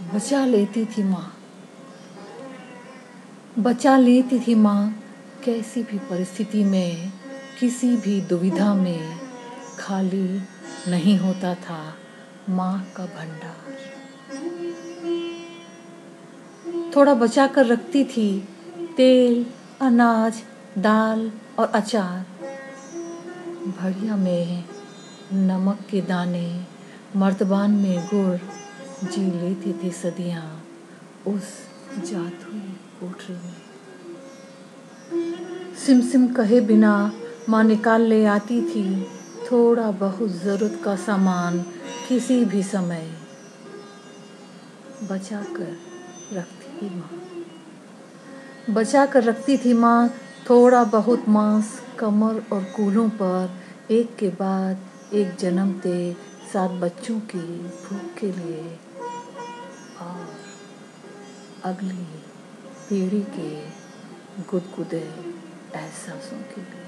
बचा लेती थी माँ, बचा लेती थी माँ, कैसी भी परिस्थिति में, किसी भी दुविधा में खाली नहीं होता था माँ का भंडार। थोड़ा बचा कर रखती थी तेल, अनाज, दाल और अचार। भड़िया में नमक के दाने, मर्तबान में गुड़, जी लेती थी सदियाँ उस जादुई कोठरी में। सिम सिम कहे बिना माँ निकाल ले आती थी थोड़ा बहुत ज़रूरत का सामान किसी भी समय। बचा कर रखती थी माँ, बचा कर रखती थी माँ थोड़ा बहुत मांस कमर और कूल्हों पर एक के बाद एक जन्मते 7 बच्चों की भूख के लिए और अगली पीढ़ी के गुदगुदे एहसासों के लिए।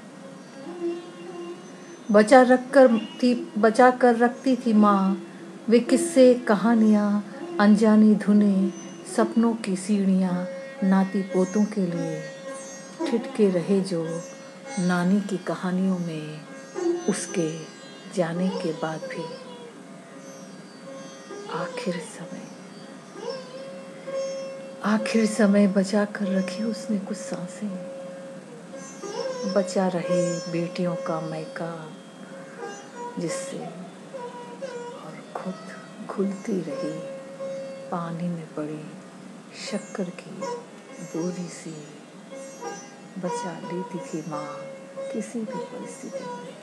बचा कर रखती थी माँ वे किस्से, कहानियाँ, अनजानी धुनें, सपनों की सीढ़ियाँ नाती पोतों के लिए। ठिठके रहे जो नानी की कहानियों में उसके जाने के बाद भी। आखिर समय बचा कर रखी उसने कुछ सांसें। बचा रहे बेटियों का मैका जिससे और खुद घुलती रही पानी में पड़ी शक्कर की बोरी सी। बचा लेती थी माँ किसी भी परिस्थिति में।